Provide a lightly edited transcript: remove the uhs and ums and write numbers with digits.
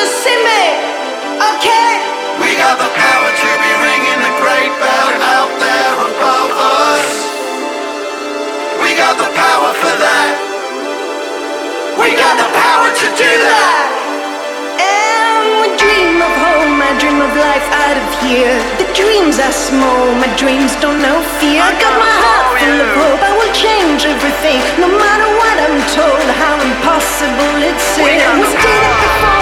see me, okay? We got the power to be ringing the great bell out there above us. We got the power for that. We got the power to do that. And we dream of home, I dream of life out of here. The dreams are small, my dreams don't know fear. I got my heart full of hope, I will change everything. No matter what I'm told, how impossible it seems. We did it before.